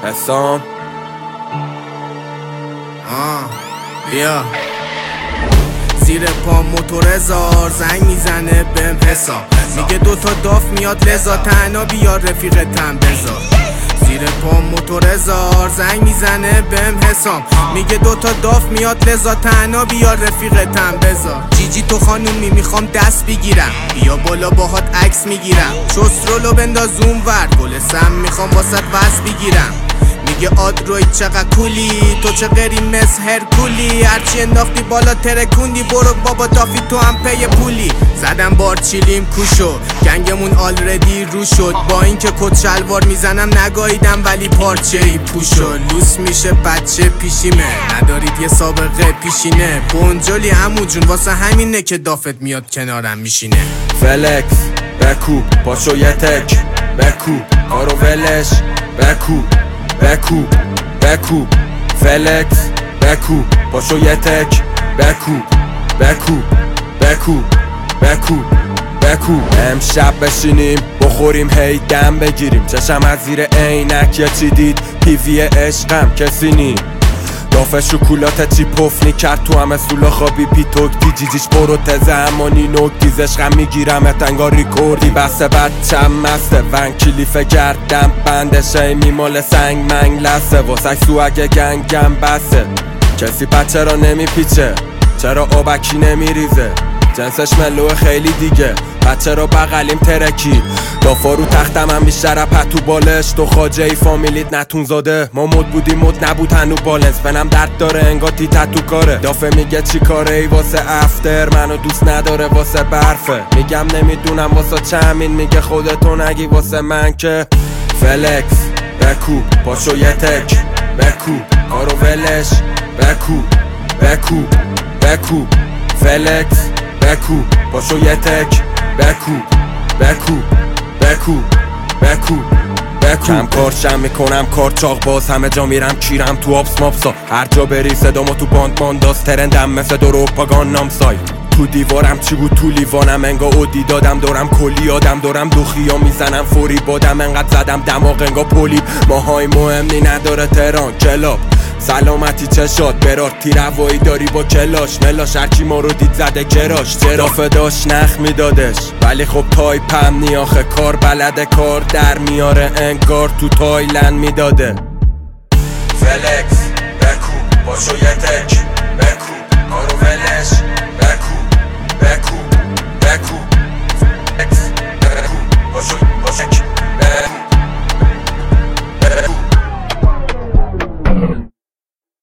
حسام بیا زیر پا موتور هزار زنگ میزنه بهم حساب میگه دوتا داف میاد لذا تنها بیار رفیقتم بذار زیر پا موتور هزار زنگ میزنه بهم حسام میگه دوتا داف میاد لذا تنها بیار رفیقتم بذار جیجی تو خانومی میخوام دست بگیرم بیا بالا باهات عکس میگیرم شسترولو بنداز اون ور گل سم میخوام واسط وز بگیرم میگه آدروی چقدر کولی تو چه غیری مثل هرکولی هرچی انداختی بالا ترکوندی برو بابا دافی تو هم پی پولی زدم بار چیلیم کوشو گنگمون آلردی رو شد با اینکه کت شلوار میزنم نگاهیدم ولی پارچه ای پوشو لوس میشه بچه پیشیمه ندارید یه سابقه پیشینه بونجولی عمو جون واسه همینه که دافت میاد کنارم میشینه فلکس بکو پاشو یه تک بکو کارو ولش بکو بکو بکو فلکس بکو پاشو یه تک بکو بکو بکو بکو بکو امشب بشینیم بخوریم هی دم بگیریم چشم از زیر عینک یه چی دید پیوی عشقم کسی نی دافه شکولات چی پفنی کرد تو همه سولا خوابی پیتوک دی جیجیش پروتزه همانی نوک دیزشقم میگیرم اتنگا ریکوردی بسته بچم مسته ون کلیفه گردم بندشه میمال سنگ منگ لسه واسک سوگه گنگم بسته کسی بچه را نمیپیچه چرا آبکی نمیریزه جنسش ملوه خیلی دیگه بچه را بغلیم ترکی دافا رو تختم هم بیشتر پتو بالش تو خاجه ای فامیلیت نتون زاده ما مد بودیم مد نبود هنو بالنس فنم درد داره انگاتی تتو کاره دافه میگه چی کاره ای واسه افتر منو دوست نداره واسه برفه میگم نمیدونم واسه چمین میگه خودتو نگی واسه من که فلکس بکو پاشو یه تک بکو کارو ولش بکو بکو بکو فلکس بکو پاشو یه تک بکو بکو بکو بکو بکو کم کارشم میکنم کار چاق باز همه جا میرم کیرم تو آبس مابسا هر جا بری صدامو تو باند بانداز ترندم مثل دروپاگان نامسای تو دیوارم چی بود تو لیوانم انگا اودی دادم دارم کلی آدم دارم دوخیا میزنم فوری بادم انقدر زدم دماغ انگا پولیب ماهای مهمی نداره تهران کلاب سلامتی چشات برار تیروایی داری با کلاش ملاش هرچی ما رو دید زده کراش چرا دافه داشت نخ میدادش ولی خب تایپم نی آخه کار بلده کار در میاره انگار تو تایلند میداده فلکس بکو پاشو یه تک بکو